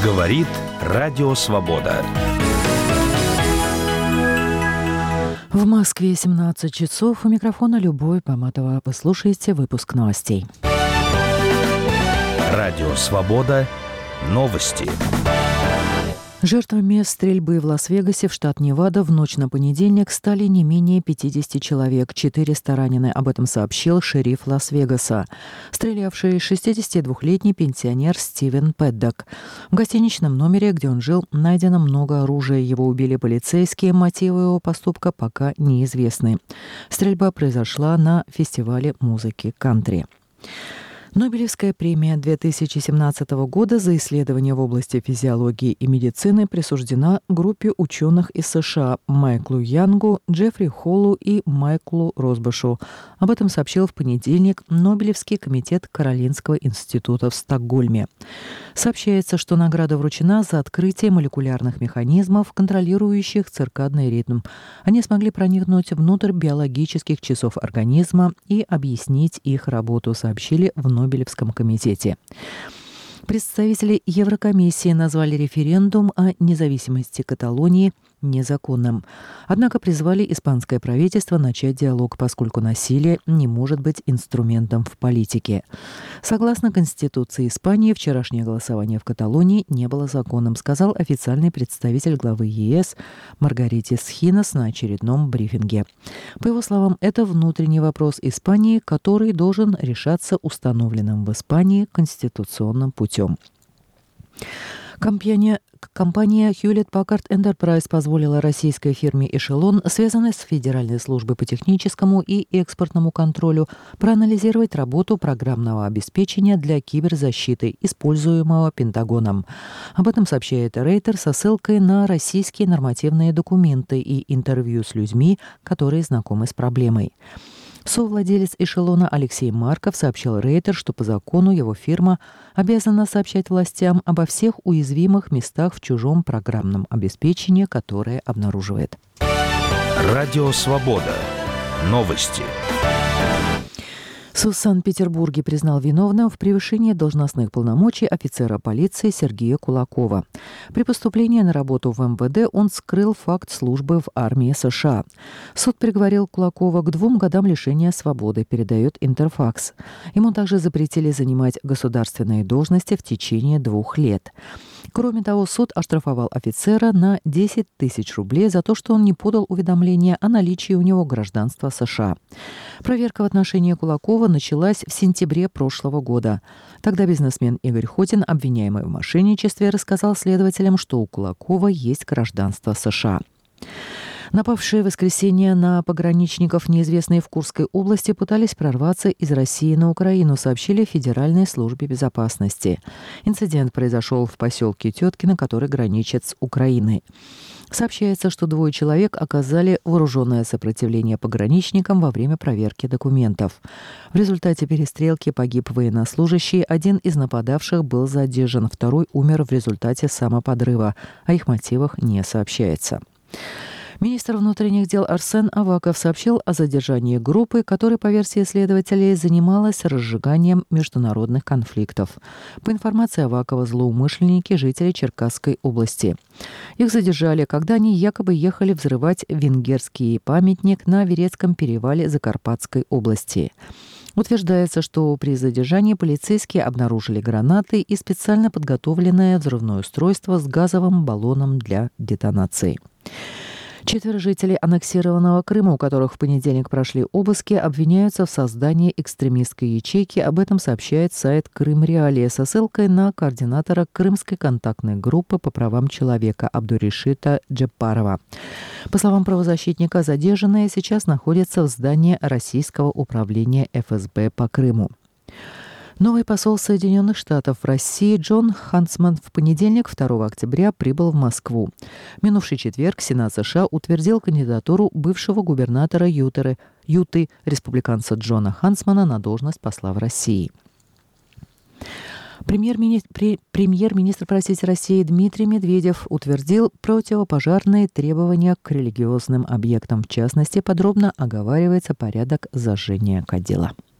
Говорит Радио Свобода. В Москве 17 часов. У микрофона Любовь Поматова. Вы слушаете выпуск новостей. Радио Свобода. Новости. Жертвами стрельбы в Лас-Вегасе в штат Невада в ночь на понедельник стали не менее 50 человек. 400 ранены. Об этом сообщил шериф Лас-Вегаса. Стрелявший 62-летний пенсионер Стивен Пэддок. В гостиничном номере, где он жил, найдено много оружия. Его убили полицейские. Мотивы его поступка пока неизвестны. Стрельба произошла на фестивале музыки кантри. Нобелевская премия 2017 года за исследования в области физиологии и медицины присуждена группе ученых из США Майклу Янгу, Джеффри Холлу и Майклу Росбашу. Об этом сообщил в понедельник Нобелевский комитет Каролинского института в Стокгольме. Сообщается, что награда вручена за открытие молекулярных механизмов, контролирующих циркадный ритм. Они смогли проникнуть внутрь биологических часов организма и объяснить их работу, сообщили в Нобелевском комитете. Представители Еврокомиссии назвали референдум о независимости Каталонии незаконным. Однако призвали испанское правительство начать диалог, поскольку насилие не может быть инструментом в политике. Согласно Конституции Испании, вчерашнее голосование в Каталонии не было законным, сказал официальный представитель главы ЕС Маргаритис Хинас на очередном брифинге. По его словам, это внутренний вопрос Испании, который должен решаться установленным в Испании конституционным путем. Компания Hewlett Packard Enterprise позволила российской фирме «Эшелон», связанной с Федеральной службой по техническому и экспортному контролю, проанализировать работу программного обеспечения для киберзащиты, используемого Пентагоном. Об этом сообщает Рейтер со ссылкой на российские нормативные документы и интервью с людьми, которые знакомы с проблемой. Совладелец «Эшелона» Алексей Марков сообщил Рейтер, что по закону его фирма обязана сообщать властям обо всех уязвимых местах в чужом программном обеспечении, которое обнаруживает. Радио Свобода. Новости. Суд в Санкт-Петербурге признал виновным в превышении должностных полномочий офицера полиции Сергея Кулакова. При поступлении на работу в МВД он скрыл факт службы в армии США. Суд приговорил Кулакова к 2 годам лишения свободы, передает Интерфакс. Ему также запретили занимать государственные должности в течение 2 лет. Кроме того, суд оштрафовал офицера на 10 тысяч рублей за то, что он не подал уведомление о наличии у него гражданства США. Проверка в отношении Кулакова началась в сентябре прошлого года. Тогда бизнесмен Игорь Хотин, обвиняемый в мошенничестве, рассказал следователям, что у Кулакова есть гражданство США. Напавшие в воскресенье на пограничников, неизвестные в Курской области, пытались прорваться из России на Украину, сообщили в Федеральной службе безопасности. Инцидент произошел в поселке Теткино, который граничит с Украиной. Сообщается, что 2 человек оказали вооруженное сопротивление пограничникам во время проверки документов. В результате перестрелки погиб военнослужащий, один из нападавших был задержан, второй умер в результате самоподрыва. О их мотивах не сообщается. Министр внутренних дел Арсен Аваков сообщил о задержании группы, которая, по версии следователей, занималась разжиганием международных конфликтов. По информации Авакова, злоумышленники – жители Черкасской области. Их задержали, когда они якобы ехали взрывать венгерский памятник на Верецком перевале Закарпатской области. Утверждается, что при задержании полицейские обнаружили гранаты и специально подготовленное взрывное устройство с газовым баллоном для детонации. 4 жителей аннексированного Крыма, у которых в понедельник прошли обыски, обвиняются в создании экстремистской ячейки. Об этом сообщает сайт «Крым-Реалия» со ссылкой на координатора Крымской контактной группы по правам человека Абдуришита Джеппарова. По словам правозащитника, задержанные сейчас находятся в здании Российского управления ФСБ по Крыму. Новый посол Соединенных Штатов в России Джон Хантсман в понедельник, 2 октября, прибыл в Москву. В минувший четверг Сенат США утвердил кандидатуру бывшего губернатора Юты, республиканца Джона Хантсмана, на должность посла в России. Премьер-министр России Дмитрий Медведев утвердил противопожарные требования к религиозным объектам. В частности, подробно оговаривается порядок зажжения кадила.